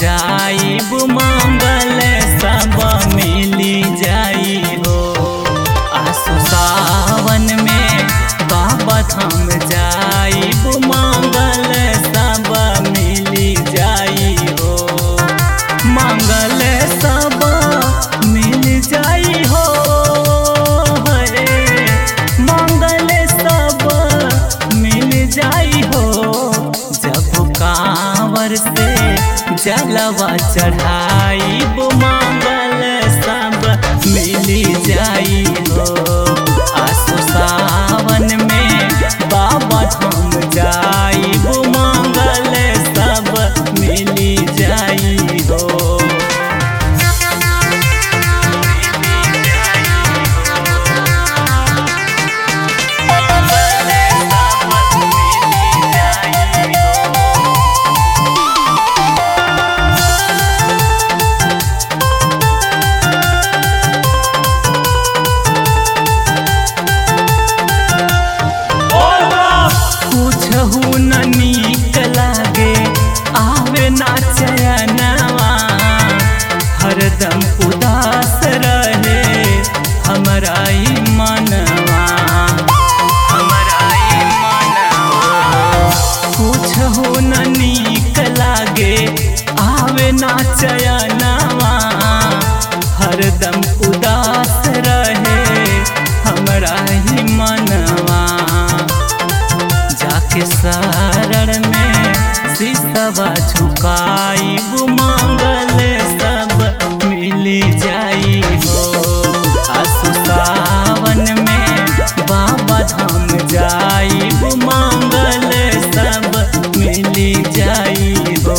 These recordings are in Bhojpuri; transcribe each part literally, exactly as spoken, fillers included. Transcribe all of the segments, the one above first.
जाइब मंगल सब मिली जाई हो। आसु सावन में बाबा धाम जाइब मंगल सब मिली जाई हो। मंगल सब मिल जाई हो, हरे मंगल सब मिल जाई हो। जब कांवर से जलवा चढ़ाइब मंगल सब मिली जाई हो। आसु सावन में बाबा धाम जाइब मंगल सब मिली जाई हो। हरदम उदास रहे हमरा ई मनवा, हमरा ई मनवा। कुछ हो न नीक लागे आवे ना चयनवा। हरदम उदास रहे हमरा ई मनवा। जाके शरण में सिसवा झुकाइब मंगल सब मिली जाई हो। आसु सावन में बाबा धाम जाइब मंगल सब मिली जाई हो।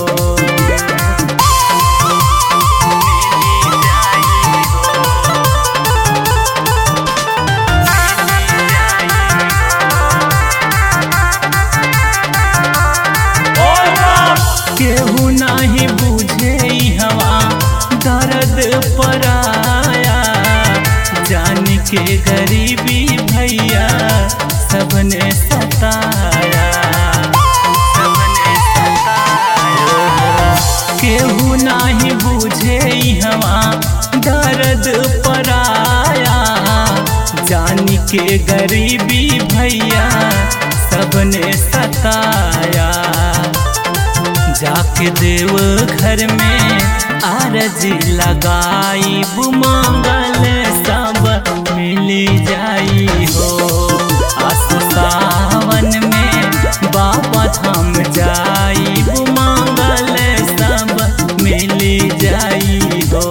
केहू नहीं बुझे हवा दर्द पराया। जान के गरीबी भैया सबने सताया, सबने सताया। केहू नहीं बुझे हवा दर्द पराया। जान के गरीबी भैया सबने सताया। जाके देव घर में आरजी लगाइब मंगल सब मिली जाई हो। आसु सावन में बाबा धाम जाइब मंगल सब मिली जाई हो।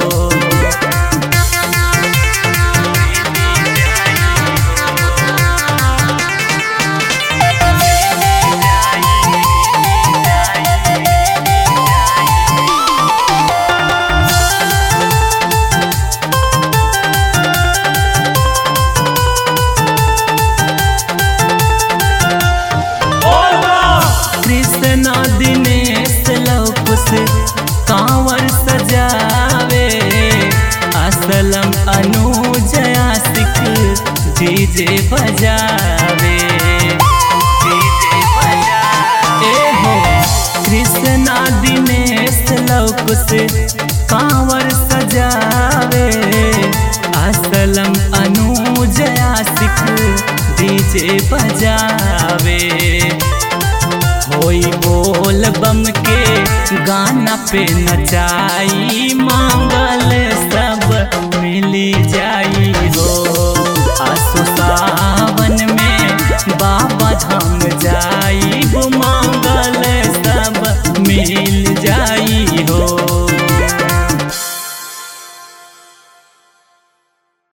दिनेश लौकुस कांवर सजावे। असलम अनुज आशिक डीजे बजावे, डीजे बजावे। ए हो कृष्णा दिनेश लौकुस कांवर सजावे। असलम अनुज आशिक डीजे बजावे। होई बोल बम के गाना पे नचाई मंगल सब मिली जाई हो। आसु